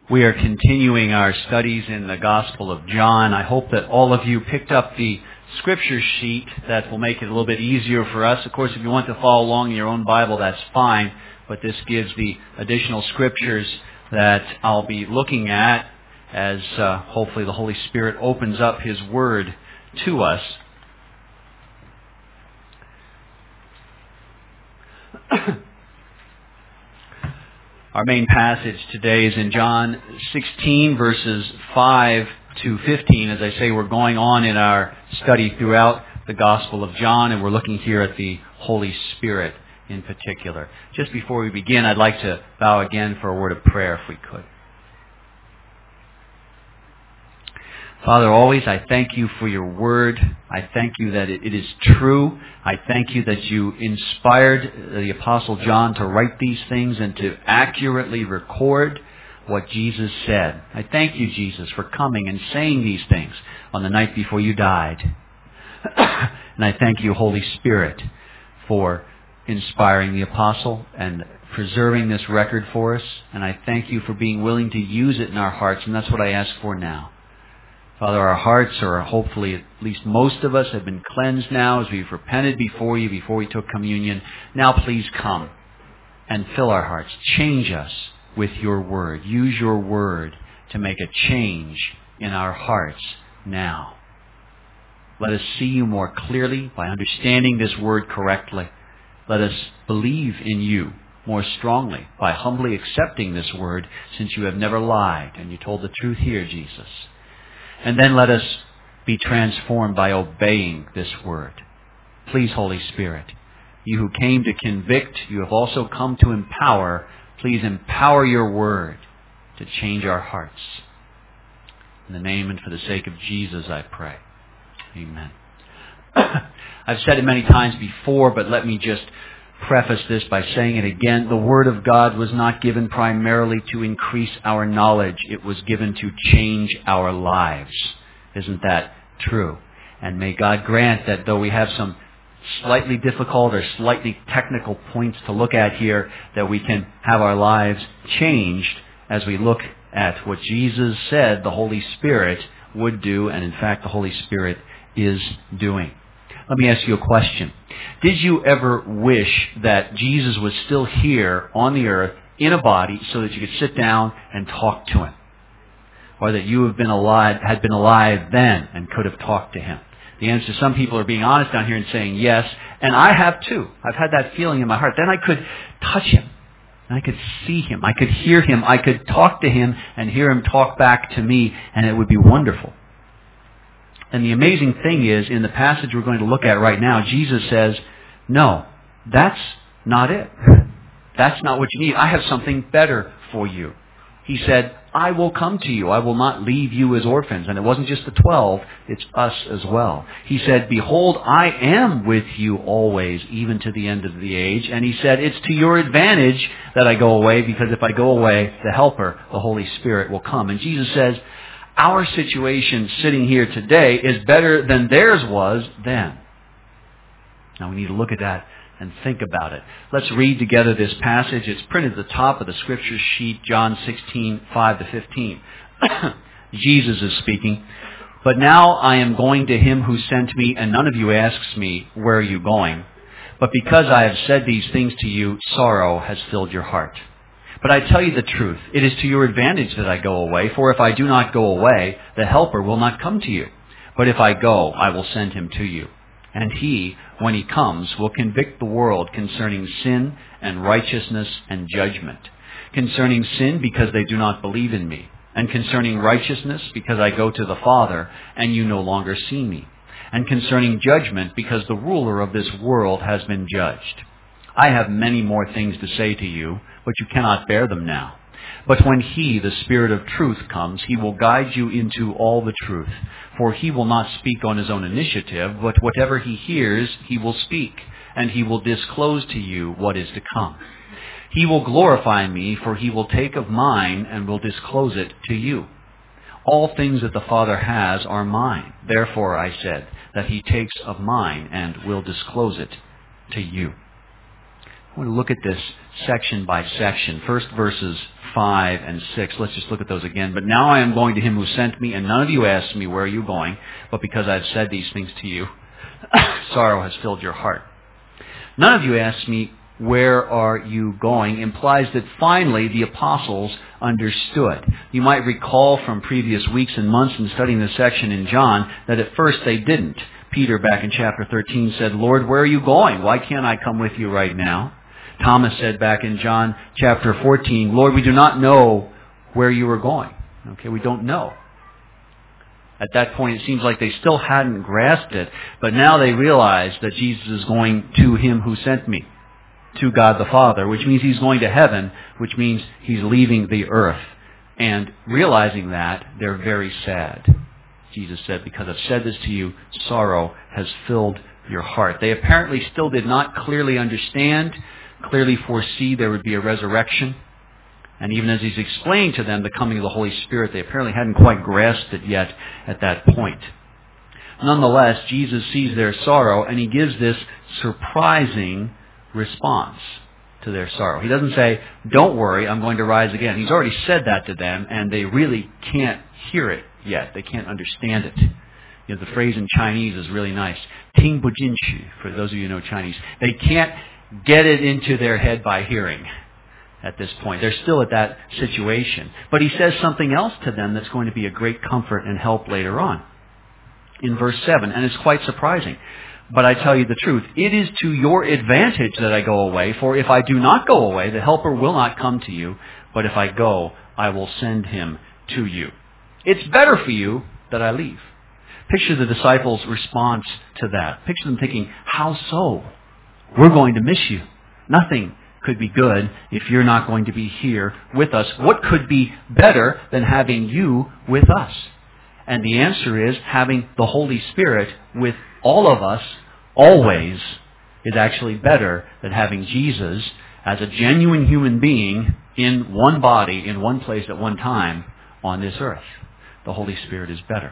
We are continuing our studies in the Gospel of John. I hope that all of you picked up the scripture sheet that will make it a little bit easier for us. Of course, if you want to follow along in your own Bible, that's fine, but this gives the additional scriptures that I'll be looking at as hopefully the Holy Spirit opens up His Word to us. Our main passage today is in John 16, verses 5 to 15. As I say, we're going on in our study throughout the Gospel of John, and we're looking here at the Holy Spirit in particular. Just before we begin, I'd like to bow again for a word of prayer, if we could. Father, always I thank you for your word. I thank you that it is true. I thank you that you inspired the Apostle John to write these things and to accurately record what Jesus said. I thank you, Jesus, for coming and saying these things on the night before you died. And I thank you, Holy Spirit, for inspiring the Apostle and preserving this record for us. And I thank you for being willing to use it in our hearts, and that's what I ask for now. Father, our hearts, or hopefully at least most of us, have been cleansed now as we've repented before you, before we took communion. Now please come and fill our hearts. Change us with your word. Use your word to make a change in our hearts now. Let us see you more clearly by understanding this word correctly. Let us believe in you more strongly by humbly accepting this word, since you have never lied and you told the truth here, Jesus. And then let us be transformed by obeying this word. Please, Holy Spirit, you who came to convict, you have also come to empower. Please empower your word to change our hearts. In the name and for the sake of Jesus, I pray. Amen. I've said it many times before, but let me just preface this by saying it again. The Word of God was not given primarily to increase our knowledge. It was given to change our lives. Isn't that true? And may God grant that though we have some slightly difficult or slightly technical points to look at here, that we can have our lives changed as we look at what Jesus said the Holy Spirit would do, and in fact the Holy Spirit is doing. Let me ask you a question. Did you ever wish that Jesus was still here on the earth in a body so that you could sit down and talk to him? Or that you had been alive then and could have talked to him? The answer, some people are being honest down here and saying yes, and I have too. I've had that feeling in my heart. Then I could touch him, and I could see him, I could hear him, I could talk to him and hear him talk back to me, and it would be wonderful. And the amazing thing is, in the passage we're going to look at right now, Jesus says, no, that's not it. That's not what you need. I have something better for you. He said, I will come to you. I will not leave you as orphans. And it wasn't just the 12, it's us as well. He said, behold, I am with you always, even to the end of the age. And he said, it's to your advantage that I go away, because if I go away, the Helper, the Holy Spirit, will come. And Jesus says, our situation sitting here today is better than theirs was then. Now we need to look at that and think about it. Let's read together this passage. It's printed at the top of the scripture sheet, John 16, 5 to 15. Jesus is speaking. But now I am going to him who sent me, and none of you asks me, where are you going? But because I have said these things to you, sorrow has filled your heart. But I tell you the truth, it is to your advantage that I go away, for if I do not go away, the Helper will not come to you. But if I go, I will send him to you. And he, when he comes, will convict the world concerning sin and righteousness and judgment. Concerning sin, because they do not believe in me. And concerning righteousness, because I go to the Father, and you no longer see me. And concerning judgment, because the ruler of this world has been judged. I have many more things to say to you, but you cannot bear them now. But when he, the Spirit of truth, comes, he will guide you into all the truth. For he will not speak on his own initiative, but whatever he hears, he will speak, and he will disclose to you what is to come. He will glorify me, for he will take of mine and will disclose it to you. All things that the Father has are mine. Therefore, I said, that he takes of mine and will disclose it to you. I want to look at this section by section. First, verses 5 and 6. Let's just look at those again. But now I am going to him who sent me, and none of you asked me, where are you going? But because I've said these things to you, sorrow has filled your heart. None of you asked me, where are you going? Implies that finally the apostles understood. You might recall from previous weeks and months in studying this section in John that at first they didn't. Peter, back in chapter 13, said, Lord, where are you going? Why can't I come with you right now? Thomas said back in John chapter 14, Lord, we do not know where you are going. Okay, we don't know. At that point, it seems like they still hadn't grasped it, but now they realize that Jesus is going to him who sent me, to God the Father, which means he's going to heaven, which means he's leaving the earth. And realizing that, they're very sad. Jesus said, because I've said this to you, sorrow has filled your heart. They apparently still did not clearly understand, clearly foresee there would be a resurrection. And even as he's explaining to them the coming of the Holy Spirit, they apparently hadn't quite grasped it yet at that point. Nonetheless, Jesus sees their sorrow, and he gives this surprising response to their sorrow. He doesn't say, don't worry, I'm going to rise again. He's already said that to them, and they really can't hear it yet. They can't understand it. You know, the phrase in Chinese is really nice. 听不进去, for those of you who know Chinese. They can't get it into their head by hearing at this point. They're still at that situation. But he says something else to them that's going to be a great comfort and help later on. In verse 7, and it's quite surprising. But I tell you the truth, it is to your advantage that I go away, for if I do not go away, the Helper will not come to you, but if I go, I will send him to you. It's better for you that I leave. Picture the disciples' response to that. Picture them thinking, how so? We're going to miss you. Nothing could be good if you're not going to be here with us. What could be better than having you with us? And the answer is having the Holy Spirit with all of us always is actually better than having Jesus as a genuine human being in one body, in one place at one time on this earth. The Holy Spirit is better.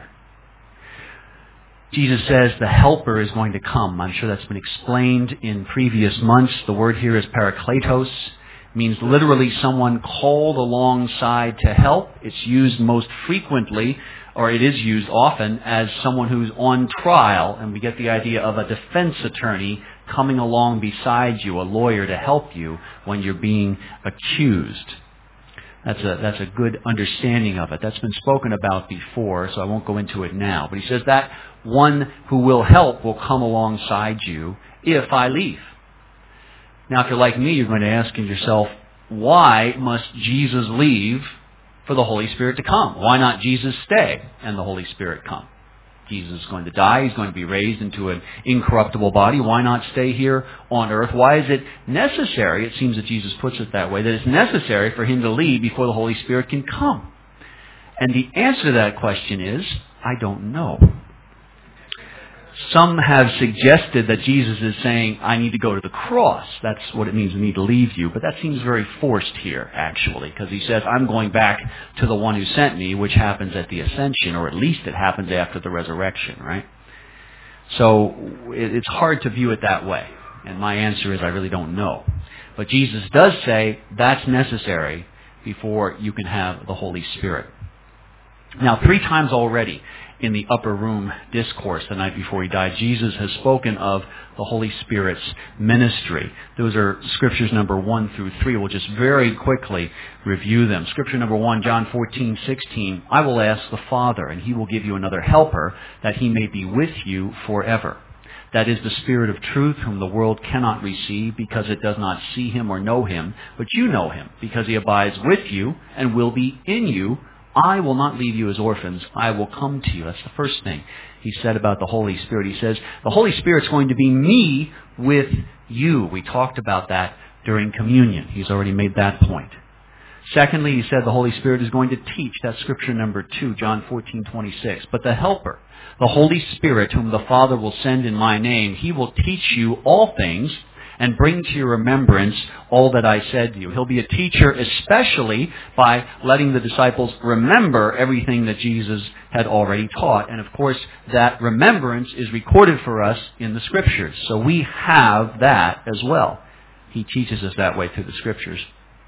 Jesus says the Helper is going to come. I'm sure that's been explained in previous months. The word here is parakletos. It means literally someone called alongside to help. It's used most frequently, or it is used often, as someone who's on trial, and we get the idea of a defense attorney coming along beside you, a lawyer to help you when you're being accused. That's a good understanding of it. That's been spoken about before, so I won't go into it now. But he says that one who will help will come alongside you if I leave. Now, if you're like me, you're going to ask yourself, why must Jesus leave for the Holy Spirit to come? Why not Jesus stay and the Holy Spirit come? Jesus is going to die. He's going to be raised into an incorruptible body. Why not stay here on earth? Why is it necessary, it seems that Jesus puts it that way, that it's necessary for him to leave before the Holy Spirit can come? And the answer to that question is, I don't know. Some have suggested that Jesus is saying, I need to go to the cross. That's what it means, I need to leave you. But that seems very forced here, actually, because he says, I'm going back to the one who sent me, which happens at the ascension, or at least it happens after the resurrection, right? So it's hard to view it that way. And my answer is, I really don't know. But Jesus does say, that's necessary before you can have the Holy Spirit. Now, 3 times already in the upper room discourse the night before he died, Jesus has spoken of the Holy Spirit's ministry. Those are scriptures number 1 through 3. We'll just very quickly review them. Scripture number 1, John 14:16. I will ask the Father, and he will give you another helper, that he may be with you forever. That is the Spirit of truth, whom the world cannot receive, because it does not see him or know him. But you know him, because he abides with you and will be in you. I will not leave you as orphans. I will come to you. That's the first thing he said about the Holy Spirit. He says, the Holy Spirit's going to be me with you. We talked about that during communion. He's already made that point. Secondly, he said the Holy Spirit is going to teach. That's scripture number 2, John 14:26. But the Helper, the Holy Spirit, whom the Father will send in my name, he will teach you all things and bring to your remembrance all that I said to you. He'll be a teacher especially by letting the disciples remember everything that Jesus had already taught. And of course, that remembrance is recorded for us in the Scriptures. So we have that as well. He teaches us that way through the Scriptures.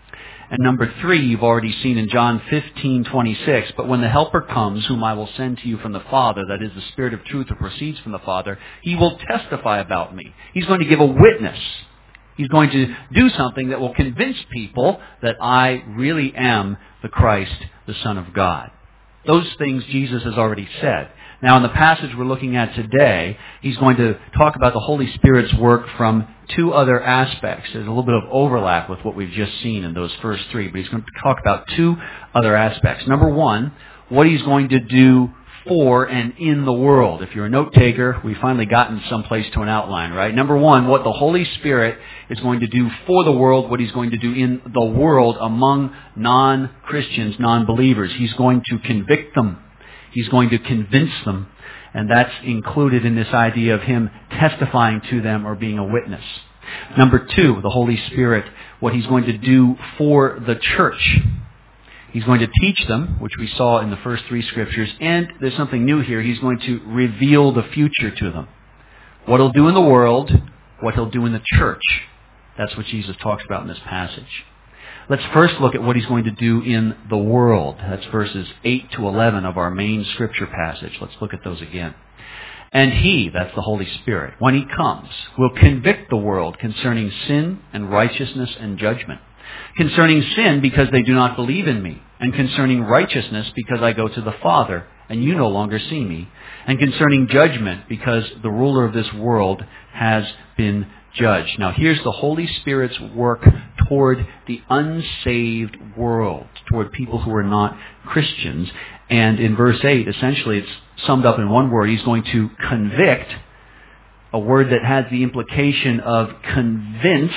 And number 3, you've already seen in John 15:26, but when the Helper comes, whom I will send to you from the Father, that is the Spirit of truth that proceeds from the Father, He will testify about me. He's going to give a witness. He's going to do something that will convince people that I really am the Christ, the Son of God. Those things Jesus has already said. Now, in the passage we're looking at today, he's going to talk about the Holy Spirit's work from 2 other aspects. There's a little bit of overlap with what we've just seen in those first 3, but he's going to talk about 2 other aspects. Number 1, what he's going to do for and in the world. If you're a note taker, we've finally gotten someplace to an outline, right? Number 1, what the Holy Spirit is going to do for the world, what he's going to do in the world among non-Christians, non-believers. He's going to convict them. He's going to convince them. And that's included in this idea of him testifying to them or being a witness. Number 2, the Holy Spirit, what he's going to do for the church. He's going to teach them, which we saw in the first 3 scriptures, and there's something new here. He's going to reveal the future to them. What he'll do in the world, what he'll do in the church. That's what Jesus talks about in this passage. Let's first look at what he's going to do in the world. That's verses 8 to 11 of our main scripture passage. Let's look at those again. And he, that's the Holy Spirit, when he comes, will convict the world concerning sin and righteousness and judgment. Concerning sin, because they do not believe in me. And concerning righteousness, because I go to the Father, and you no longer see me. And concerning judgment, because the ruler of this world has been judged. Now here's the Holy Spirit's work toward the unsaved world, toward people who are not Christians. And in verse 8, essentially it's summed up in one word. He's going to convict, a word that has the implication of convince,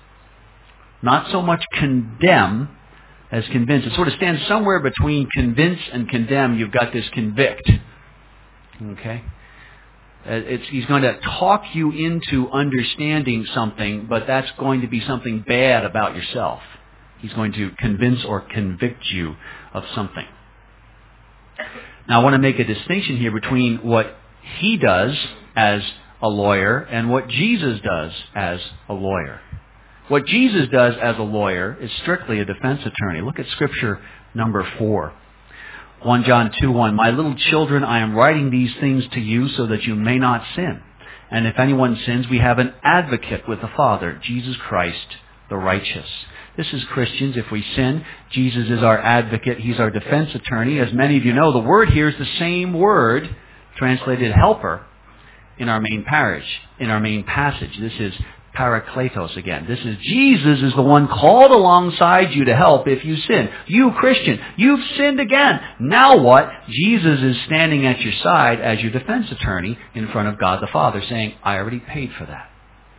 not so much condemn as convince. It sort of stands somewhere between convince and condemn. You've got this convict. Okay? He's going to talk you into understanding something, but that's going to be something bad about yourself. He's going to convince or convict you of something. Now, I want to make a distinction here between what he does as a lawyer and what Jesus does as a lawyer. What Jesus does as a lawyer is strictly a defense attorney. Look at Scripture number 4. 1 John 2:1, my little children, I am writing these things to you so that you may not sin. And if anyone sins, we have an advocate with the Father, Jesus Christ, the righteous. This is Christians. If we sin, Jesus is our advocate. He's our defense attorney. As many of you know, the word here is the same word translated helper in our main passage. This is Parakletos again. This is Jesus is the one called alongside you to help if you sin. You Christian, you've sinned again. Now what? Jesus is standing at your side as your defense attorney in front of God the Father saying, I already paid for that.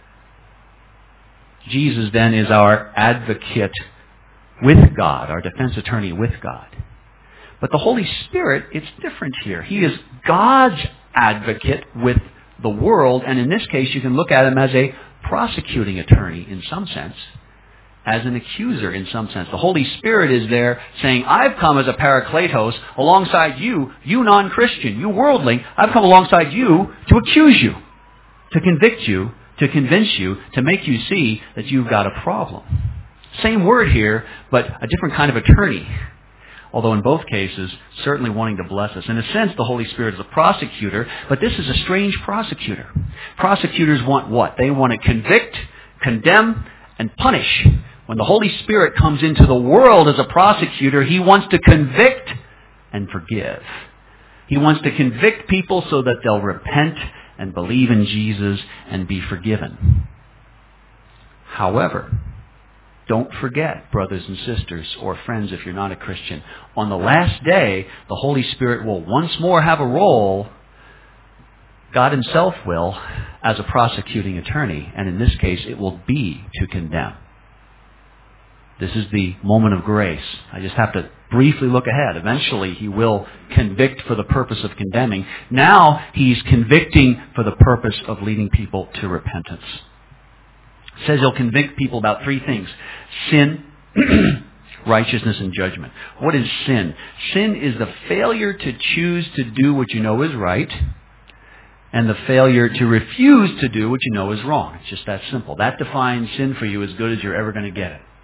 Jesus then is our advocate with God, our defense attorney with God. But the Holy Spirit, it's different here. He is God's advocate with the world, and in this case you can look at him as a prosecuting attorney in some sense, as an accuser in some sense. The Holy Spirit is there saying, I've come as a parakletos alongside you, you non-Christian, you worldling. I've come alongside you to accuse you, to convict you, to convince you, to make you see that you've got a problem. Same word here, but a different kind of attorney. Although in both cases, certainly wanting to bless us. In a sense, the Holy Spirit is a prosecutor, but this is a strange prosecutor. Prosecutors want what? They want to convict, condemn, and punish. When the Holy Spirit comes into the world as a prosecutor, he wants to convict and forgive. He wants to convict people so that they'll repent and believe in Jesus and be forgiven. However, don't forget, brothers and sisters, or friends if you're not a Christian, on the last day, the Holy Spirit will once more have a role, God himself will, as a prosecuting attorney, and in this case, it will be to condemn. This is the moment of grace. I just have to briefly look ahead. Eventually, he will convict for the purpose of condemning. Now, he's convicting for the purpose of leading people to repentance. It says he'll convict people about 3 things: sin, righteousness, and judgment. What is sin? Sin is the failure to choose to do what you know is right, and the failure to refuse to do what you know is wrong. It's just that simple. That defines sin for you as good as you're ever going to get it.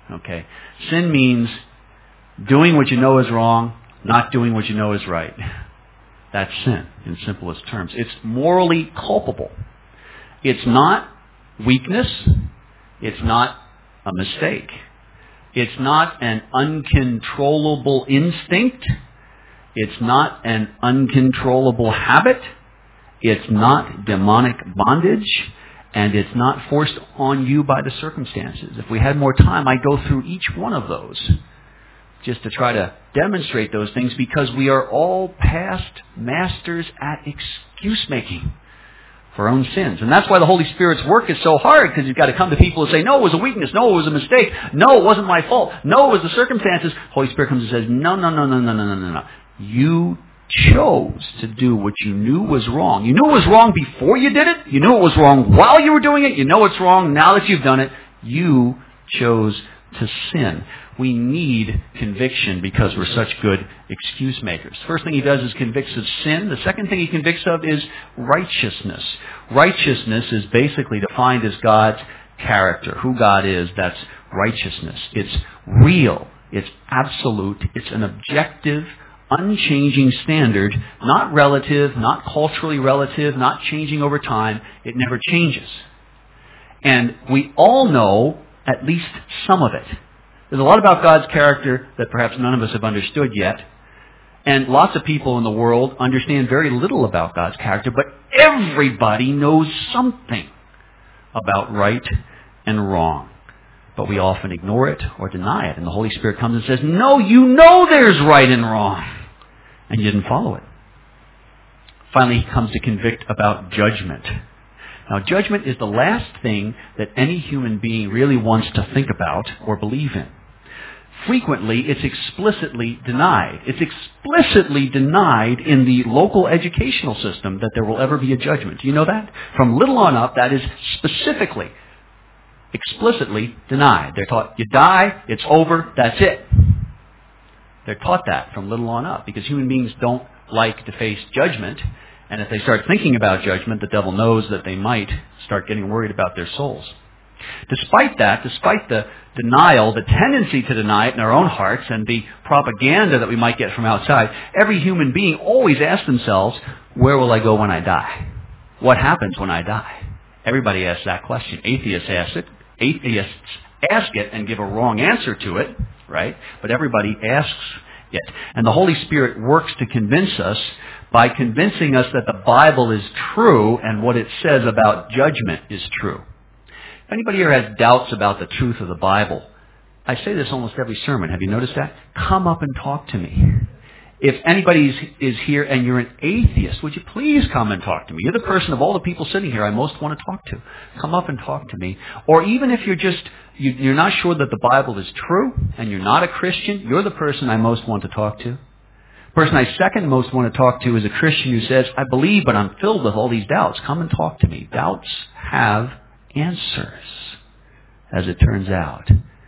Okay? Sin means doing what you know is wrong, not doing what you know is right. That's sin, in simplest terms. It's morally culpable. It's not weakness. It's not a mistake. It's not an uncontrollable instinct. It's not an uncontrollable habit. It's not demonic bondage. And it's not forced on you by the circumstances. If we had more time, I'd go through each one of those just to try to demonstrate those things, because we are all past masters at excuse making for our own sins. And that's why the Holy Spirit's work is so hard, because you've got to come to people and say, no, it was a weakness. No, it was a mistake. No, it wasn't my fault. No, it was the circumstances. The Holy Spirit comes and says, no. You chose to do what you knew was wrong. You knew it was wrong before you did it. You knew it was wrong while you were doing it. You know it's wrong now that you've done it. You chose to sin. We need conviction because we're such good excuse makers. First thing he does is convicts of sin. The second thing he convicts of is righteousness. Righteousness is basically defined as God's character, who God is. That's righteousness. It's real. It's absolute. It's an objective, unchanging standard, not relative, not culturally relative, not changing over time. It never changes. And we all know at least some of it. There's a lot about God's character that perhaps none of us have understood yet. And lots of people in the world understand very little about God's character, but everybody knows something about right and wrong. But we often ignore it or deny it. And the Holy Spirit comes and says, no, you know there's right and wrong. And you didn't follow it. Finally, he comes to convict about judgment. Now, judgment is the last thing that any human being really wants to think about or believe in. Frequently, it's explicitly denied. It's explicitly denied in the local educational system that there will ever be a judgment. Do you know that? From little on up, that is specifically, explicitly denied. They're taught, you die, it's over, that's it. They're taught that from little on up because human beings don't like to face judgment. And if they start thinking about judgment, the devil knows that they might start getting worried about their souls. Despite that, despite the denial, the tendency to deny it in our own hearts and the propaganda that we might get from outside, every human being always asks themselves, where will I go when I die? What happens when I die? Everybody asks that question. Atheists ask it. Atheists ask it and give a wrong answer to it, right? But everybody asks it. And the Holy Spirit works to convince us by convincing us that the Bible is true and what it says about judgment is true. If anybody here has doubts about the truth of the Bible, I say this almost every sermon. Have you noticed that? Come up and talk to me. If anybody is here and you're an atheist, would you please come and talk to me? You're the person of all the people sitting here I most want to talk to. Come up and talk to me. Or even if you're not sure that the Bible is true and you're not a Christian, you're the person I most want to talk to. The person I second most want to talk to is a Christian who says, I believe, but I'm filled with all these doubts. Come and talk to me. Doubts have answers, as it turns out.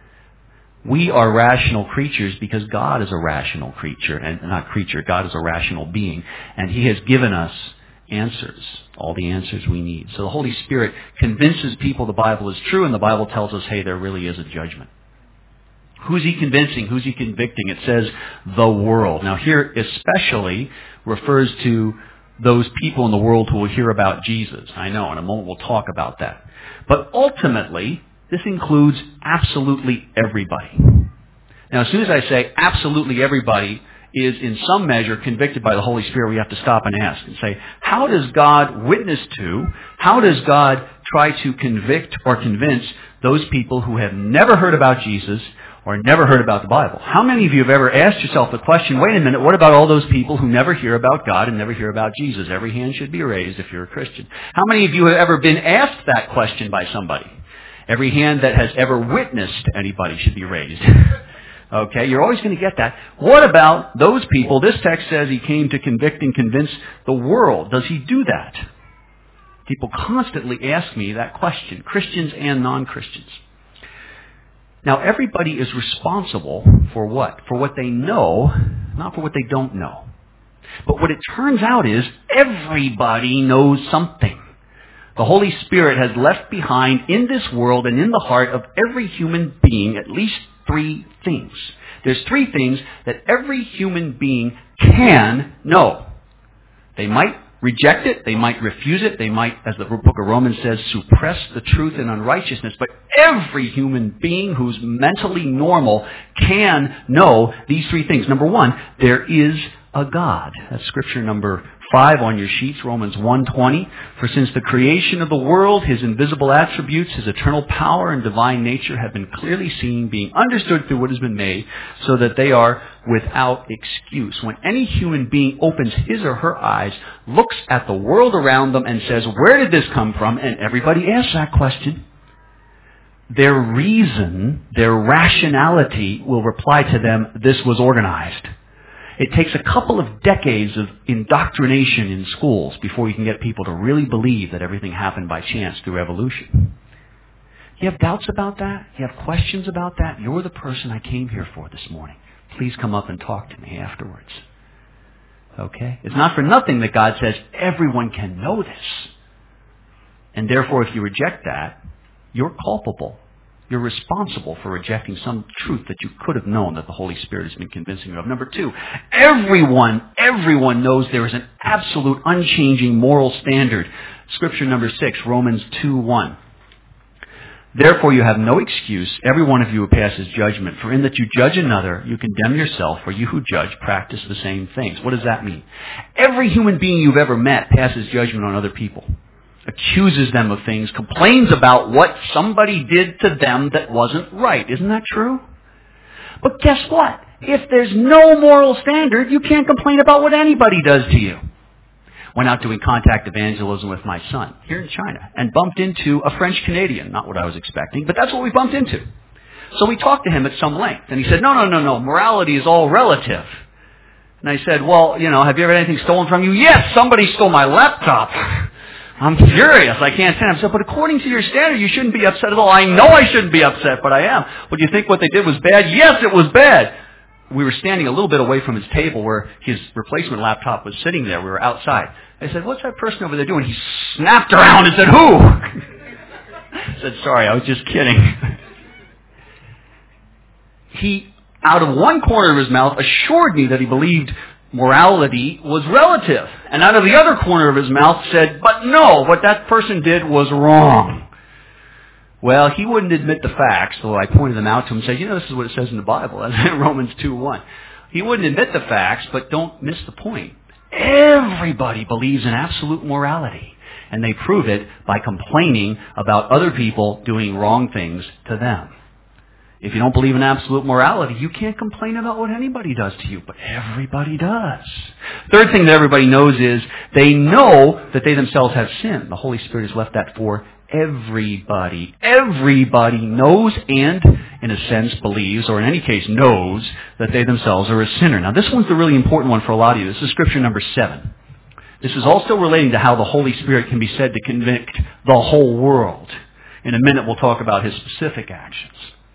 We are rational creatures because God is a rational creature, and not creature, God is a rational being, and He has given us answers, all the answers we need. So the Holy Spirit convinces people the Bible is true, and the Bible tells us, hey, there really is a judgment. Who's He convincing? Who's He convicting? It says the world. Now here especially refers to those people in the world who will hear about Jesus. I know, in a moment we'll talk about that. But ultimately, this includes absolutely everybody. Now, as soon as I say absolutely everybody is in some measure convicted by the Holy Spirit, we have to stop and ask and say, how does God witness to, how does God try to convict or convince those people who have never heard about Jesus or never heard about the Bible? How many of you have ever asked yourself the question, wait a minute, what about all those people who never hear about God and never hear about Jesus? Every hand should be raised if you're a Christian. How many of you have ever been asked that question by somebody? Every hand that has ever witnessed anybody should be raised. Okay, you're always going to get that. What about those people? This text says He came to convict and convince the world. Does He do that? People constantly ask me that question, Christians and non-Christians. Now, everybody is responsible for what? For what they know, not for what they don't know. But what it turns out is everybody knows something. The Holy Spirit has left behind in this world and in the heart of every human being at least 3 things. There's 3 things that every human being can know. They might reject it, they might refuse it, they might, as the book of Romans says, suppress the truth in unrighteousness. But every human being who's mentally normal can know these 3 things. Number 1, there is a God. That's scripture number 5 on your sheets, Romans 1:20. For since the creation of the world, His invisible attributes, His eternal power and divine nature have been clearly seen, being understood through what has been made, so that they are without excuse. When any human being opens his or her eyes, looks at the world around them and says, where did this come from? And everybody asks that question. Their reason, their rationality will reply to them, this was organized. It takes a couple of decades of indoctrination in schools before you can get people to really believe that everything happened by chance through evolution. You have doubts about that? You have questions about that? You're the person I came here for this morning. Please come up and talk to me afterwards. Okay? It's not for nothing that God says everyone can know this. And therefore, if you reject that, you're culpable. You're responsible for rejecting some truth that you could have known that the Holy Spirit has been convincing you of. Number 2, everyone knows there is an absolute unchanging moral standard. Scripture number 6, Romans 2:1. Therefore you have no excuse, every one of you who passes judgment. For in that you judge another, you condemn yourself, for you who judge practice the same things. What does that mean? Every human being you've ever met passes judgment on other people. Accuses them of things, complains about what somebody did to them that wasn't right. Isn't that true? But guess what? If there's no moral standard, you can't complain about what anybody does to you. Went out doing contact evangelism with my son here in China and bumped into a French Canadian. Not what I was expecting, but that's what we bumped into. So we talked to him at some length, and he said, no, morality is all relative. And I said, well, have you ever had anything stolen from you? Yes, somebody stole my laptop. I'm furious. I can't stand it. I said, but according to your standard, you shouldn't be upset at all. I know I shouldn't be upset, but I am. But do you think what they did was bad? Yes, it was bad. We were standing a little bit away from his table where his replacement laptop was sitting there. We were outside. I said, what's that person over there doing? He snapped around and said, who? I said, sorry, I was just kidding. He, out of one corner of his mouth, assured me that he believed morality was relative. And out of the other corner of his mouth said, but no, what that person did was wrong. Well, he wouldn't admit the facts, so I pointed them out to him and said, this is what it says in the Bible. That's in Romans 2:1. He wouldn't admit the facts, but don't miss the point. Everybody believes in absolute morality. And they prove it by complaining about other people doing wrong things to them. If you don't believe in absolute morality, you can't complain about what anybody does to you, but everybody does. Third thing that everybody knows is they know that they themselves have sinned. The Holy Spirit has left that for everybody. Everybody knows and, in a sense, believes, or in any case knows, that they themselves are a sinner. Now, this one's the really important one for a lot of you. This is scripture number 7. This is also relating to how the Holy Spirit can be said to convict the whole world. In a minute, we'll talk about His specific actions.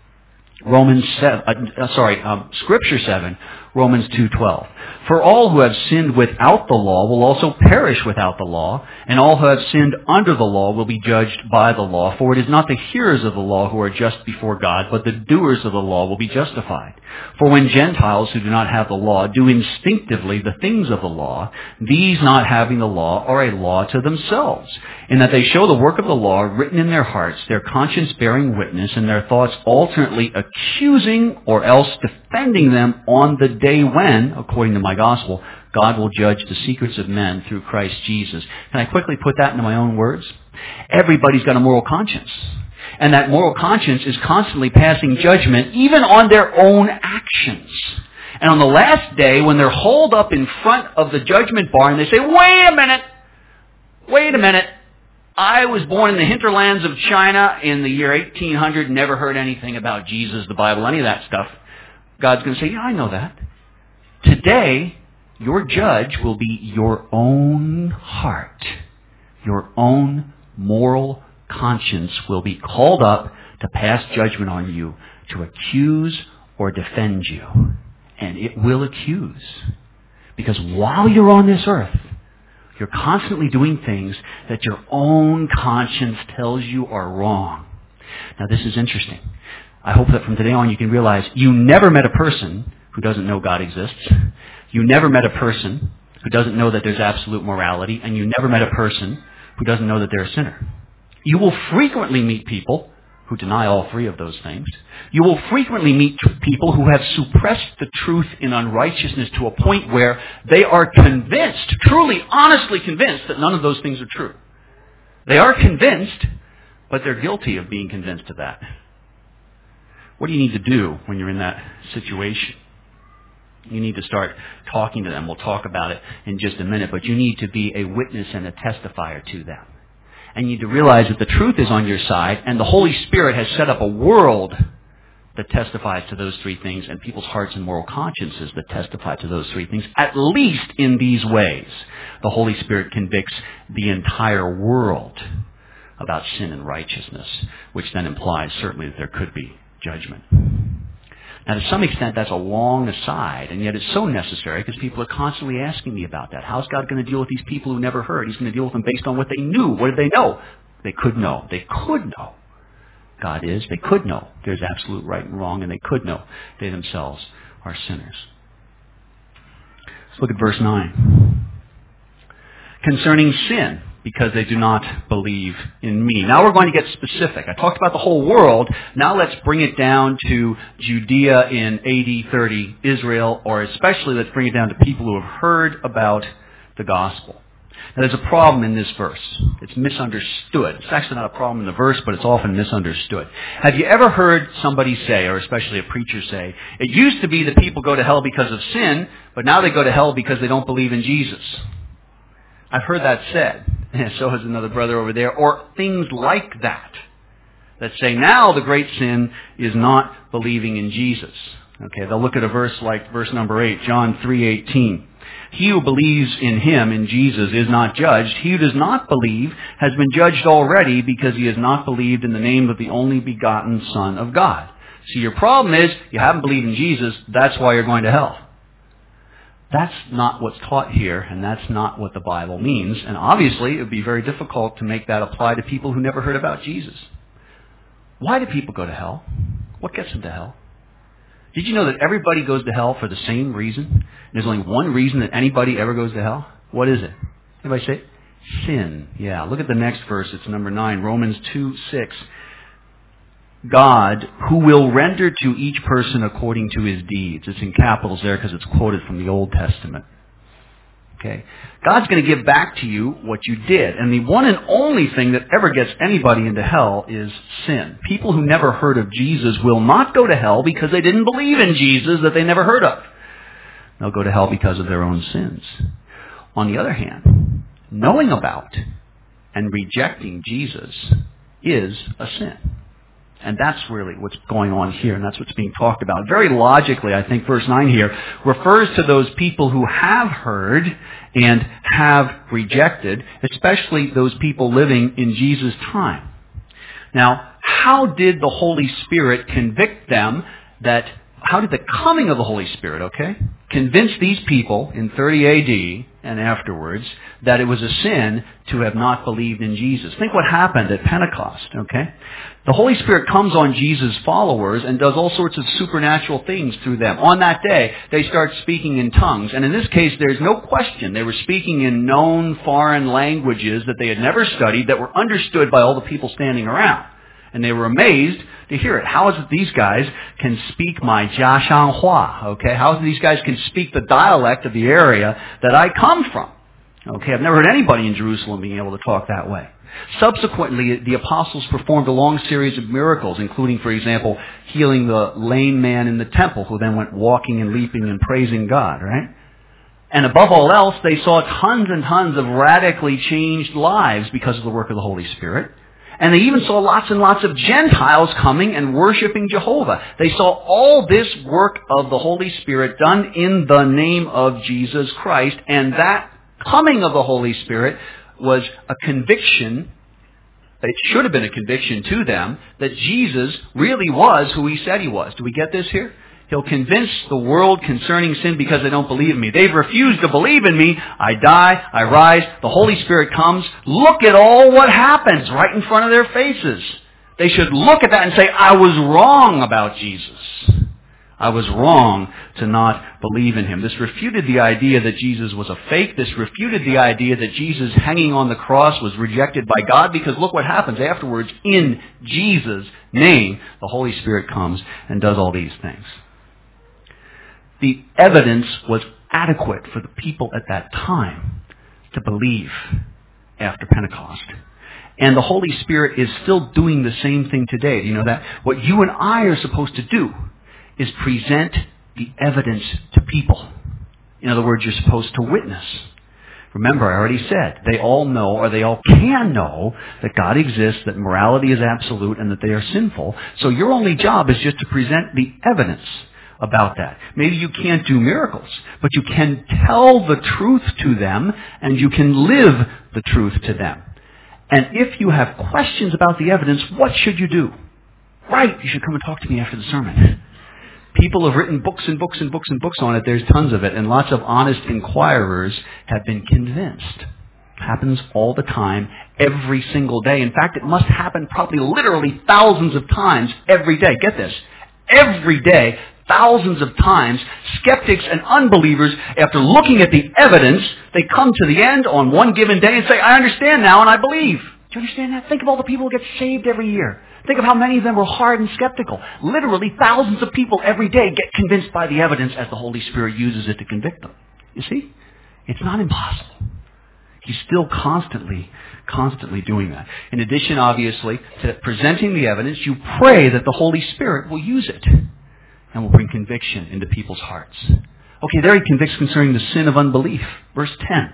Scripture 7, Romans 2:12. For all who have sinned without the law will also perish without the law, and all who have sinned under the law will be judged by the law. For it is not the hearers of the law who are just before God, but the doers of the law will be justified. For when Gentiles who do not have the law do instinctively the things of the law, these not having the law are a law to themselves, in that they show the work of the law written in their hearts, their conscience bearing witness, and their thoughts alternately accusing or else defending them on the day when, according to my gospel, God will judge the secrets of men through Christ Jesus. Can I quickly put that into my own words? Everybody's got a moral conscience. And that moral conscience is constantly passing judgment even on their own actions. And on the last day, when they're hauled up in front of the judgment bar and they say, wait a minute, I was born in the hinterlands of China in the year 1800, never heard anything about Jesus, the Bible, any of that stuff. God's going to say, yeah, I know that. Today, your judge will be your own heart. Your own moral conscience will be called up to pass judgment on you, to accuse or defend you. And it will accuse. Because while you're on this earth, You're constantly doing things that your own conscience tells you are wrong. Now, this is interesting. I hope that from today on you can realize you never met a person who doesn't know God exists. You never met a person who doesn't know that there's absolute morality, and you never met a person who doesn't know that they're a sinner. You will frequently meet people who deny all three of those things. You will frequently meet people who have suppressed the truth in unrighteousness to a point where they are convinced, truly, honestly convinced, that none of those things are true. They are convinced, but they're guilty of being convinced of that. What do you need to do when you're in that situation? You need to start talking to them. We'll talk about it in just a minute, but you need to be a witness and a testifier to them. And you need to realize that the truth is on your side, and the Holy Spirit has set up a world that testifies to those three things, and people's hearts and moral consciences that testify to those three things, at least in these ways. The Holy Spirit convicts the entire world about sin and righteousness, which then implies certainly that there could be judgment. Now, to some extent, that's a long aside, and yet it's so necessary because people are constantly asking me about that. How's God going to deal with these people who never heard? He's going to deal with them based on what they knew. What did they know? They could know. They could know. God is. They could know there's absolute right and wrong, and they could know they themselves are sinners. Let's look at verse 9. Concerning sin, because they do not believe in me. Now we're going to get specific. I talked about the whole world. Now let's bring it down to Judea in AD 30, Israel, or especially let's bring it down to people who have heard about the gospel. Now there's a problem in this verse. It's misunderstood. It's actually not a problem in the verse, but it's often misunderstood. Have you ever heard somebody say, or especially a preacher say, it used to be that people go to hell because of sin, but now they go to hell because they don't believe in Jesus? I've heard that said. So has another brother over there. Or things like that. That say now the great sin is not believing in Jesus. Okay, they'll look at a verse like verse number 8, John 3:18. He who believes in him, in Jesus, is not judged. He who does not believe has been judged already because he has not believed in the name of the only begotten Son of God. See, your problem is you haven't believed in Jesus. That's why you're going to hell. That's not what's taught here, and that's not what the Bible means. And obviously, it would be very difficult to make that apply to people who never heard about Jesus. Why do people go to hell? What gets them to hell? Did you know that everybody goes to hell for the same reason? There's only one reason that anybody ever goes to hell. What is it? Anybody say it? Sin. Yeah, look at the next verse. It's number 9, Romans 2:6. God, who will render to each person according to his deeds. It's in capitals there because it's quoted from the Old Testament. Okay? God's going to give back to you what you did. And the one and only thing that ever gets anybody into hell is sin. People who never heard of Jesus will not go to hell because they didn't believe in Jesus that they never heard of. They'll go to hell because of their own sins. On the other hand, knowing about and rejecting Jesus is a sin. And that's really what's going on here, and that's what's being talked about. Very logically, I think verse 9 here refers to those people who have heard and have rejected, especially those people living in Jesus' time. Now, how did the Holy Spirit convict them how did the coming of the Holy Spirit, convince these people in 30 AD and afterwards that it was a sin to have not believed in Jesus? Think what happened at Pentecost, The Holy Spirit comes on Jesus' followers and does all sorts of supernatural things through them. On that day, they start speaking in tongues. And in this case, there's no question. They were speaking in known foreign languages that they had never studied that were understood by all the people standing around. And they were amazed to hear it. How is it these guys can speak my Jiashang Hua? How is it these guys can speak the dialect of the area that I come from? I've never heard anybody in Jerusalem being able to talk that way. Subsequently, the apostles performed a long series of miracles, including, for example, healing the lame man in the temple, who then went walking and leaping and praising God, And above all else, they saw tons and tons of radically changed lives because of the work of the Holy Spirit. And they even saw lots and lots of Gentiles coming and worshiping Jehovah. They saw all this work of the Holy Spirit done in the name of Jesus Christ. And that coming of the Holy Spirit was a conviction. It should have been a conviction to them that Jesus really was who he said he was. Do we get this here? He'll convince the world concerning sin because they don't believe in me. They've refused to believe in me. I die, I rise, the Holy Spirit comes. Look at all what happens right in front of their faces. They should look at that and say, I was wrong about Jesus. I was wrong to not believe in him. This refuted the idea that Jesus was a fake. This refuted the idea that Jesus hanging on the cross was rejected by God, because look what happens afterwards. In Jesus' name, the Holy Spirit comes and does all these things. The evidence was adequate for the people at that time to believe after Pentecost. And the Holy Spirit is still doing the same thing today. Do you know that? What you and I are supposed to do is present the evidence to people. In other words, you're supposed to witness. Remember, I already said, they all know, or they all can know, that God exists, that morality is absolute, and that they are sinful. So your only job is just to present the evidence about that. Maybe you can't do miracles, but you can tell the truth to them, and you can live the truth to them. And if you have questions about the evidence, what should you do? Right, you should come and talk to me after the sermon. People have written books and books and books and books on it. There's tons of it. And lots of honest inquirers have been convinced. It happens all the time, every single day. In fact, it must happen probably literally thousands of times every day. Get this. Every day, thousands of times, skeptics and unbelievers, after looking at the evidence, they come to the end on one given day and say, I understand now and I believe. Do you understand that? Think of all the people who get saved every year. Think of how many of them were hard and skeptical. Literally thousands of people every day get convinced by the evidence as the Holy Spirit uses it to convict them. You see? It's not impossible. He's still constantly doing that. In addition, obviously, to presenting the evidence, you pray that the Holy Spirit will use it and will bring conviction into people's hearts. Okay, there he convicts concerning the sin of unbelief. Verse 10.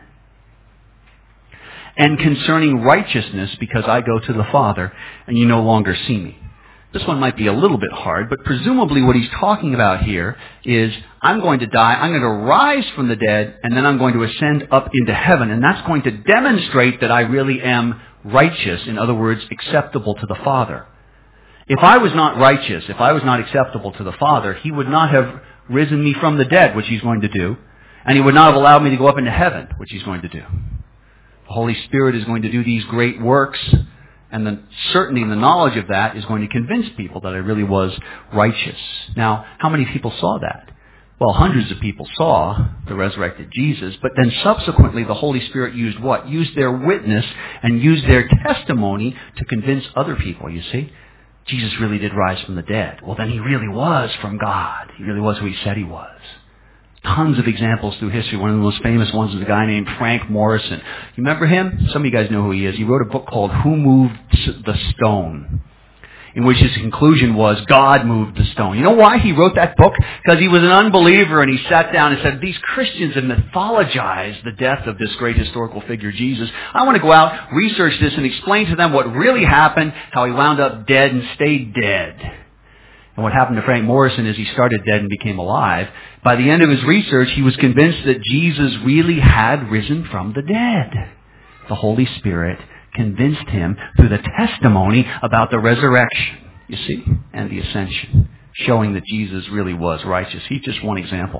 And concerning righteousness, because I go to the Father, and you no longer see me. This one might be a little bit hard, but presumably what he's talking about here is, I'm going to die, I'm going to rise from the dead, and then I'm going to ascend up into heaven, and that's going to demonstrate that I really am righteous, in other words, acceptable to the Father. If I was not righteous, if I was not acceptable to the Father, he would not have risen me from the dead, which he's going to do, and he would not have allowed me to go up into heaven, which he's going to do. The Holy Spirit is going to do these great works, and the certainty and the knowledge of that is going to convince people that I really was righteous. Now, how many people saw that? Well, hundreds of people saw the resurrected Jesus, but then subsequently the Holy Spirit used what? Used their witness and used their testimony to convince other people, you see? Jesus really did rise from the dead. Well, then he really was from God. He really was who he said he was. Tons of examples through history. One of the most famous ones is a guy named Frank Morrison. You remember him? Some of you guys know who he is. He wrote a book called Who Moved the Stone, in which his conclusion was God moved the stone. You know why he wrote that book? Because he was an unbeliever, and he sat down and said, these Christians have mythologized the death of this great historical figure, Jesus. I want to go out, research this, and explain to them what really happened, how he wound up dead and stayed dead. And what happened to Frank Morrison is he started dead and became alive. By the end of his research, he was convinced that Jesus really had risen from the dead. The Holy Spirit convinced him through the testimony about the resurrection, you see, and the ascension, showing that Jesus really was righteous. He's just one example.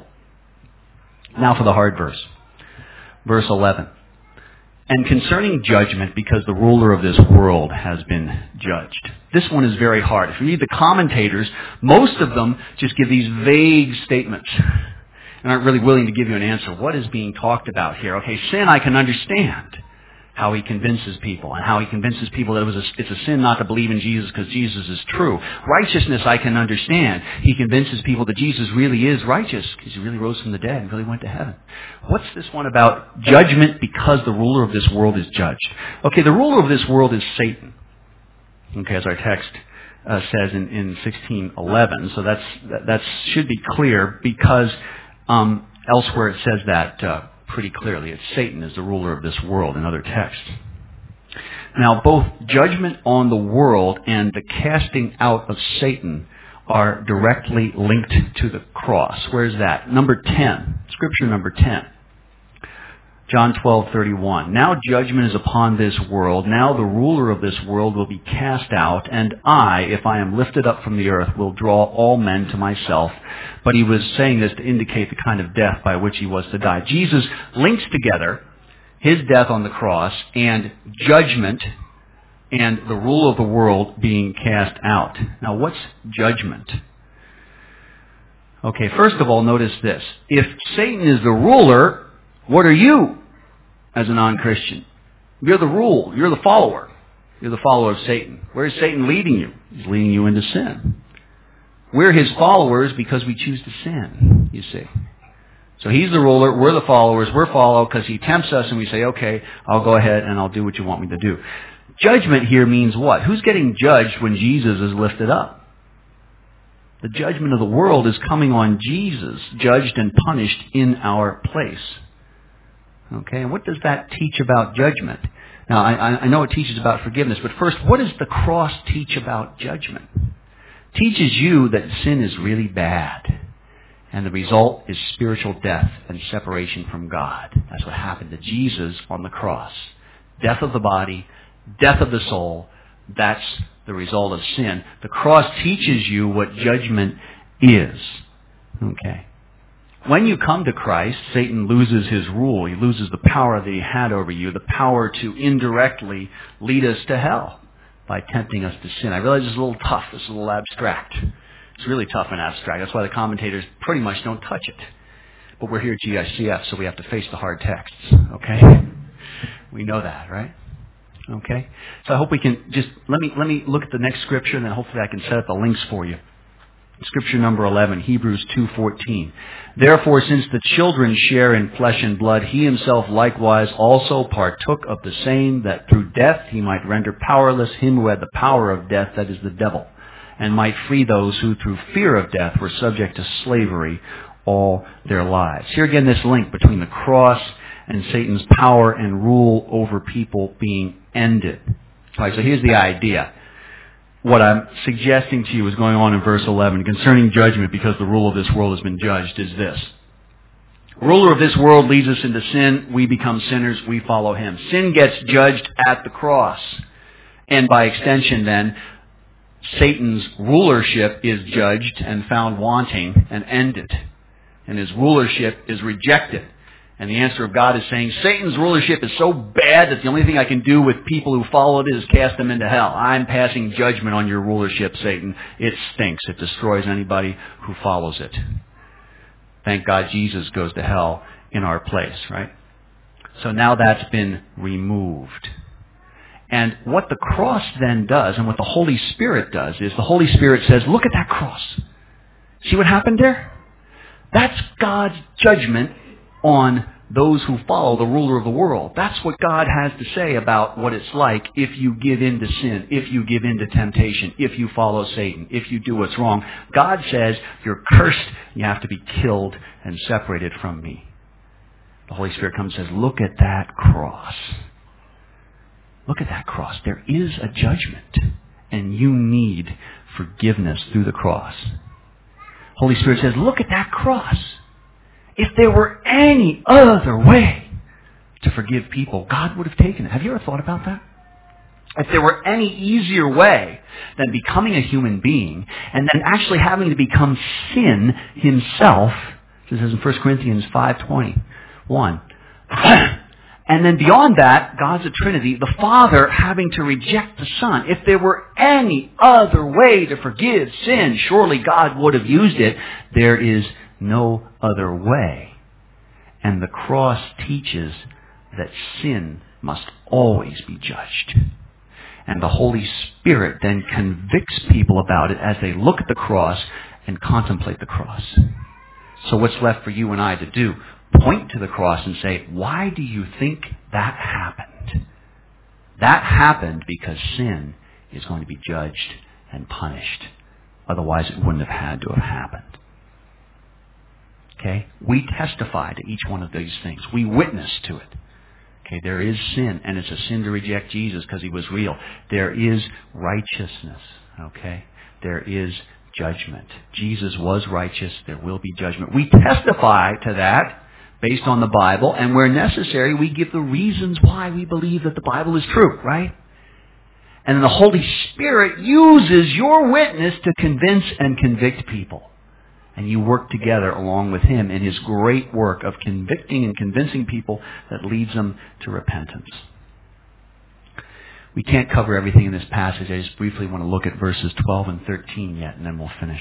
Now for the hard verse. Verse 11. And concerning judgment, because the ruler of this world has been judged. This one is very hard. If you read the commentators, most of them just give these vague statements and aren't really willing to give you an answer. What is being talked about here? Okay, sin I can understand. How he convinces people, and how he convinces people that it's a sin not to believe in Jesus because Jesus is true. Righteousness I can understand. He convinces people that Jesus really is righteous because he really rose from the dead and really went to heaven. What's this one about judgment because the ruler of this world is judged? Okay, the ruler of this world is Satan. Okay, as our text says in 16:11. So that should be clear because elsewhere it says that pretty clearly. It's Satan is the ruler of this world in other texts. Now, both judgment on the world and the casting out of Satan are directly linked to the cross. Where's that? Number 10. Scripture number 10. John 12:31. Now judgment is upon this world. Now the ruler of this world will be cast out, and I, if I am lifted up from the earth, will draw all men to myself. But he was saying this to indicate the kind of death by which he was to die. Jesus links together his death on the cross and judgment and the rule of the world being cast out. Now what's judgment? Okay, first of all, notice this. If Satan is the ruler, what are you as a non-Christian? You're the rule. You're the follower. You're the follower of Satan. Where is Satan leading you? He's leading you into sin. We're his followers because we choose to sin, you see. So he's the ruler. We're the followers. We're followed because he tempts us and we say, okay, I'll go ahead and I'll do what you want me to do. Judgment here means what? Who's getting judged when Jesus is lifted up? The judgment of the world is coming on Jesus, judged and punished in our place. Okay, and what does that teach about judgment? Now, I know it teaches about forgiveness, but first, what does the cross teach about judgment? It teaches you that sin is really bad, and the result is spiritual death and separation from God. That's what happened to Jesus on the cross. Death of the body, death of the soul, that's the result of sin. The cross teaches you what judgment is. Okay. When you come to Christ, Satan loses his rule. He loses the power that he had over you, the power to indirectly lead us to hell by tempting us to sin. I realize it's a little tough. It's a little abstract. It's really tough and abstract. That's why the commentators pretty much don't touch it. But we're here at GICF, so we have to face the hard texts. Okay? We know that, right? Okay? So I hope we can just, let me look at the next scripture, and then hopefully I can set up the links for you. Scripture number 11, Hebrews 2:14. Therefore, since the children share in flesh and blood, he himself likewise also partook of the same, that through death he might render powerless him who had the power of death, that is the devil, and might free those who through fear of death were subject to slavery all their lives. Here again, this link between the cross and Satan's power and rule over people being ended. All right, so here's the idea. What I'm suggesting to you is going on in verse 11 concerning judgment, because the rule of this world has been judged, is this. Ruler of this world leads us into sin. We become sinners. We follow him. Sin gets judged at the cross. And by extension then, Satan's rulership is judged and found wanting and ended. And his rulership is rejected. And the answer of God is saying, Satan's rulership is so bad that the only thing I can do with people who follow it is cast them into hell. I'm passing judgment on your rulership, Satan. It stinks. It destroys anybody who follows it. Thank God Jesus goes to hell in our place, right? So now that's been removed. And what the cross then does, and what the Holy Spirit does, is the Holy Spirit says, look at that cross. See what happened there? That's God's judgment on those who follow the ruler of the world. That's what God has to say about what it's like if you give in to sin, if you give in to temptation, if you follow Satan, if you do what's wrong. God says, you're cursed, you have to be killed and separated from me. The Holy Spirit comes and says, look at that cross. Look at that cross. There is a judgment, and you need forgiveness through the cross. Holy Spirit says, look at that cross. If there were any other way to forgive people, God would have taken it. Have you ever thought about that? If there were any easier way than becoming a human being and then actually having to become sin himself, this is in 1 Corinthians 5:21, and then beyond that, God's a Trinity, the Father having to reject the Son. If there were any other way to forgive sin, surely God would have used it. There is no other way. And the cross teaches that sin must always be judged. And the Holy Spirit then convicts people about it as they look at the cross and contemplate the cross. So what's left for you and I to do? Point to the cross and say, why do you think that happened? That happened because sin is going to be judged and punished. Otherwise it wouldn't have had to have happened. Okay? We testify to each one of these things. We witness to it. Okay? There is sin, and it's a sin to reject Jesus because he was real. There is righteousness. Okay? There is judgment. Jesus was righteous. There will be judgment. We testify to that based on the Bible, and where necessary, we give the reasons why we believe that the Bible is true, right? And then the Holy Spirit uses your witness to convince and convict people. And you work together along with Him in His great work of convicting and convincing people that leads them to repentance. We can't cover everything in this passage. I just briefly want to look at verses 12 and 13 yet, and then we'll finish.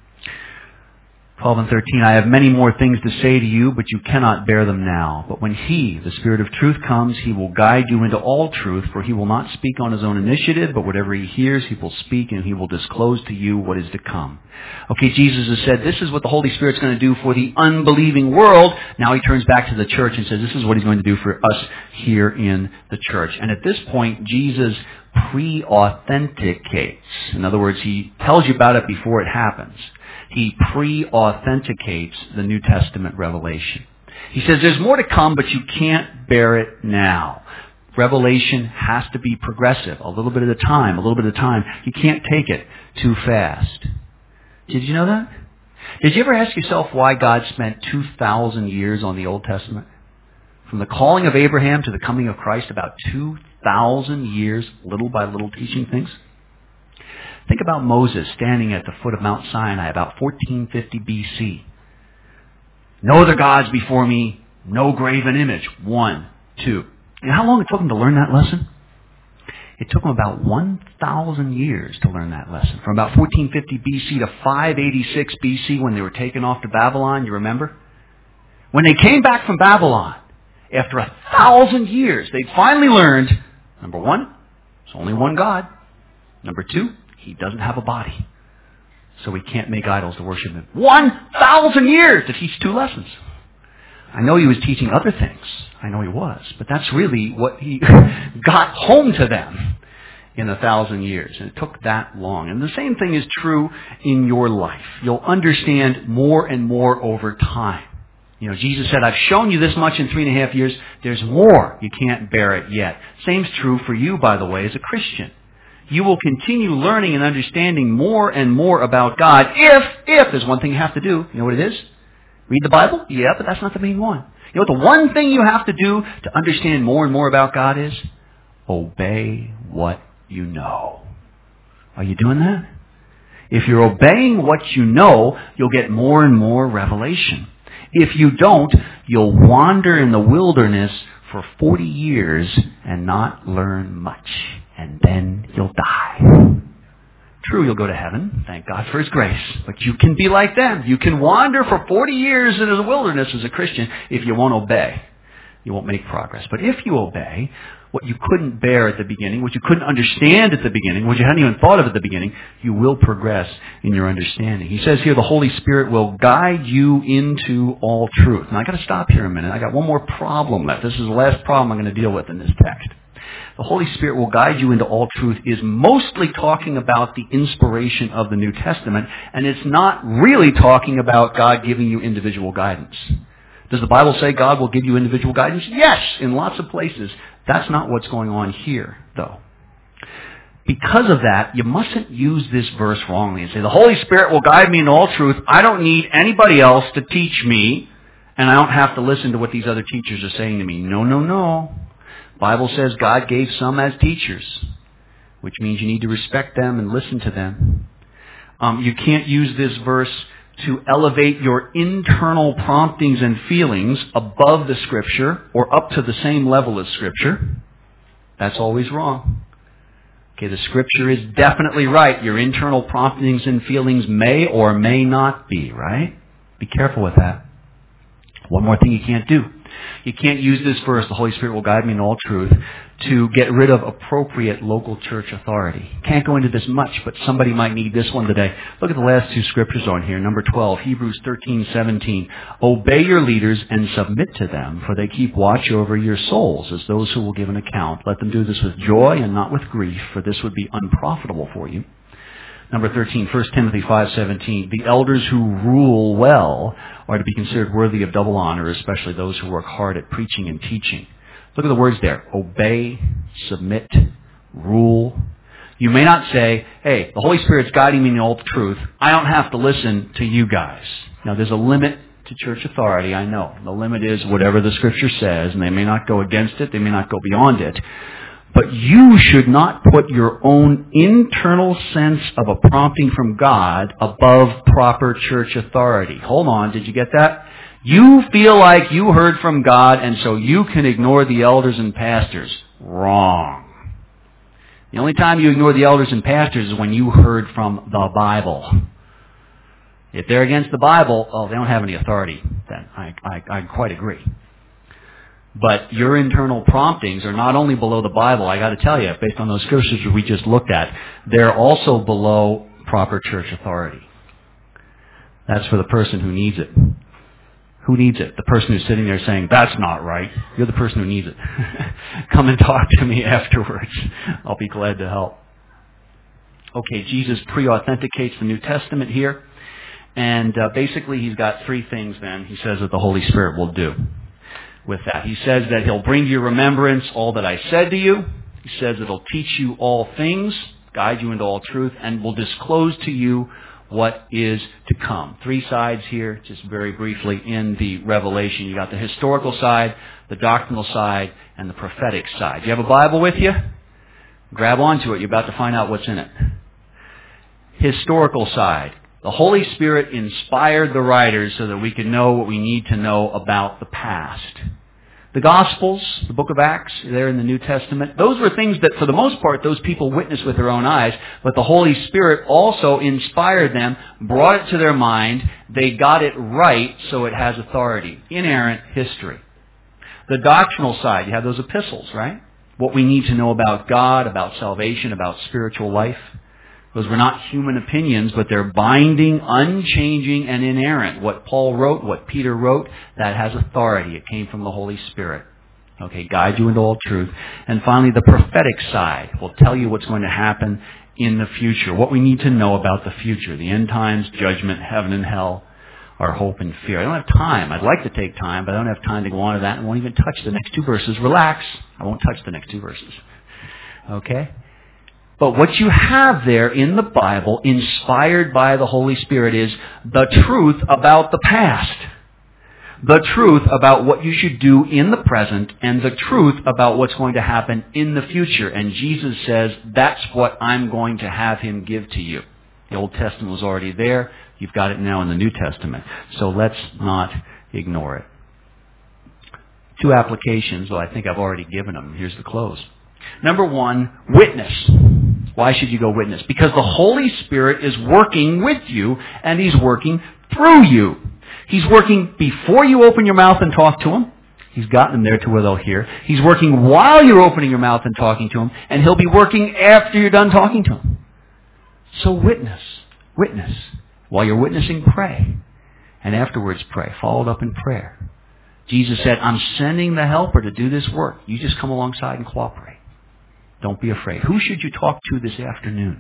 12 and 13, I have many more things to say to you, but you cannot bear them now. But when He, the Spirit of truth, comes, He will guide you into all truth, for He will not speak on His own initiative, but whatever He hears, He will speak, and He will disclose to you what is to come. Okay, Jesus has said this is what the Holy Spirit's going to do for the unbelieving world. Now He turns back to the church and says this is what He's going to do for us here in the church. And at this point, Jesus pre-authenticates. In other words, He tells you about it before it happens. He pre-authenticates the New Testament revelation. He says there's more to come, but you can't bear it now. Revelation has to be progressive, a little bit at a time, a little bit at a time. You can't take it too fast. Did you know that? Did you ever ask yourself why God spent 2,000 years on the Old Testament? From the calling of Abraham to the coming of Christ, about 2,000 years, little by little, teaching things. Think about Moses standing at the foot of Mount Sinai about 1450 BC. No other gods before me, no graven image. 1, 2. You know how long it took him to learn that lesson? It took him about 1,000 years to learn that lesson. From about 1450 BC to 586 BC when they were taken off to Babylon, you remember? When they came back from Babylon, after 1,000 years, they finally learned, number 1, there's only one God. Number 2, He doesn't have a body, so we can't make idols to worship Him. 1,000 years to teach 2 lessons. I know He was teaching other things. I know He was. But that's really what He got home to them in 1,000 years. And it took that long. And the same thing is true in your life. You'll understand more and more over time. You know, Jesus said, I've shown you this much in 3.5 years. There's more. You can't bear it yet. Same's true for you, by the way, as a Christian. You will continue learning and understanding more and more about God if there's one thing you have to do. You know what it is? Read the Bible? Yeah, but that's not the main one. You know what the one thing you have to do to understand more and more about God is? Obey what you know. Are you doing that? If you're obeying what you know, you'll get more and more revelation. If you don't, you'll wander in the wilderness for 40 years and not learn much. And then you'll die. True, you'll go to heaven. Thank God for His grace. But you can be like them. You can wander for 40 years in the wilderness as a Christian if you won't obey. You won't make progress. But if you obey, what you couldn't bear at the beginning, what you couldn't understand at the beginning, what you hadn't even thought of at the beginning, you will progress in your understanding. He says here the Holy Spirit will guide you into all truth. Now, I've got to stop here a minute. I got one more problem left. This is the last problem I'm going to deal with in this text. The Holy Spirit will guide you into all truth is mostly talking about the inspiration of the New Testament, and it's not really talking about God giving you individual guidance. Does the Bible say God will give you individual guidance? Yes, in lots of places. That's not what's going on here, though. Because of that, you mustn't use this verse wrongly and say, the Holy Spirit will guide me into all truth. I don't need anybody else to teach me, and I don't have to listen to what these other teachers are saying to me. No, no, no. The Bible says God gave some as teachers, which means you need to respect them and listen to them. You can't use this verse to elevate your internal promptings and feelings above the Scripture or up to the same level as Scripture. That's always wrong. Okay, the Scripture is definitely right. Your internal promptings and feelings may or may not be, right? Be careful with that. One more thing you can't do. You can't use this verse, the Holy Spirit will guide me in all truth, to get rid of appropriate local church authority. Can't go into this much, but somebody might need this one today. Look at the last 2 scriptures on here. Number 12, Hebrews 13:17. Obey your leaders and submit to them, for they keep watch over your souls as those who will give an account. Let them do this with joy and not with grief, for this would be unprofitable for you. Number 13, 1 Timothy 5:17. The elders who rule well are to be considered worthy of double honor, especially those who work hard at preaching and teaching. Look at the words there. Obey, submit, rule. You may not say, hey, the Holy Spirit's guiding me in all the truth. I don't have to listen to you guys. Now, there's a limit to church authority, I know. The limit is whatever the Scripture says, and they may not go against it, they may not go beyond it. But you should not put your own internal sense of a prompting from God above proper church authority. Hold on, did you get that? You feel like you heard from God, and so you can ignore the elders and pastors. Wrong. The only time you ignore the elders and pastors is when you heard from the Bible. If they're against the Bible, oh, they don't have any authority then. I quite agree. But your internal promptings are not only below the Bible, I got to tell you, based on those scriptures we just looked at, they're also below proper church authority. That's for the person who needs it. Who needs it? The person who's sitting there saying, that's not right. You're the person who needs it. Come and talk to me afterwards. I'll be glad to help. Okay, Jesus pre-authenticates the New Testament here. And basically he's got three things then he says that the Holy Spirit will do with that. He says that he'll bring to your remembrance all that I said to you. He says that he'll teach you all things, guide you into all truth, and will disclose to you what is to come. Three sides here, just very briefly, in the revelation. You got the historical side, the doctrinal side, and the prophetic side. You have a Bible with you? Grab onto it. You're about to find out what's in it. Historical side. The Holy Spirit inspired the writers so that we can know what we need to know about the past. The Gospels, the book of Acts, there in the New Testament, those were things that for the most part those people witnessed with their own eyes, but the Holy Spirit also inspired them, brought it to their mind, they got it right so it has authority. Inerrant history. The doctrinal side, you have those epistles, right? What we need to know about God, about salvation, about spiritual life. Those were not human opinions, but they're binding, unchanging, and inerrant. What Paul wrote, what Peter wrote, that has authority. It came from the Holy Spirit. Okay, guide you into all truth. And finally, the prophetic side will tell you what's going to happen in the future, what we need to know about the future, the end times, judgment, heaven and hell, our hope and fear. I don't have time. I'd like to take time, but I don't have time to go on to that and won't even touch the next two verses. Relax. I won't touch the next two verses. Okay? But what you have there in the Bible, inspired by the Holy Spirit, is the truth about the past. The truth about what you should do in the present, and the truth about what's going to happen in the future. And Jesus says, that's what I'm going to have him give to you. The Old Testament was already there. You've got it now in the New Testament. So let's not ignore it. Two applications, though I think I've already given them. Here's the close. Number one, witness. Why should you go witness? Because the Holy Spirit is working with you, and he's working through you. He's working before you open your mouth and talk to him. He's gotten them there to where they'll hear. He's working while you're opening your mouth and talking to him, and he'll be working after you're done talking to him. So witness. Witness. While you're witnessing, pray. And afterwards pray. Follow it up in prayer. Jesus said, I'm sending the helper to do this work. You just come alongside and cooperate. Don't be afraid. Who should you talk to this afternoon?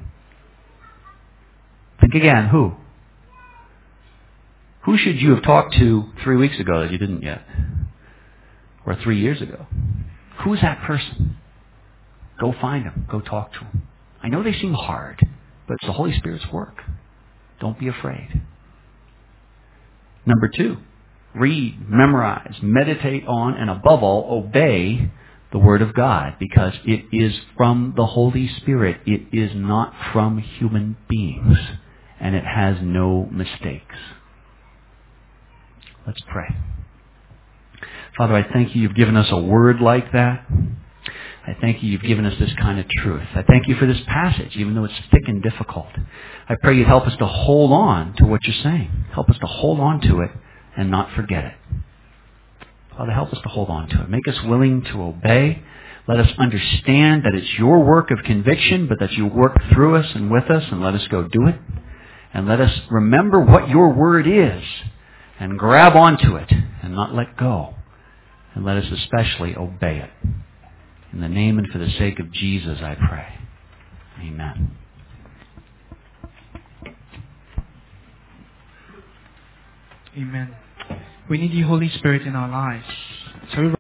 Think again. Who? Who should you have talked to 3 weeks ago that you didn't yet? Or 3 years ago? Who's that person? Go find him. Go talk to him. I know they seem hard, but it's the Holy Spirit's work. Don't be afraid. Number two, read, memorize, meditate on, and above all, obey the Word of God, because it is from the Holy Spirit. It is not from human beings, and it has no mistakes. Let's pray. Father, I thank you you've given us a word like that. I thank you you've given us this kind of truth. I thank you for this passage, even though it's thick and difficult. I pray you'd help us to hold on to what you're saying. Help us to hold on to it and not forget it. Father, help us to hold on to it. Make us willing to obey. Let us understand that it's your work of conviction, but that you work through us and with us, and let us go do it. And let us remember what your word is and grab onto it and not let go. And let us especially obey it. In the name and for the sake of Jesus, I pray. Amen. Amen. We need the Holy Spirit in our lives. So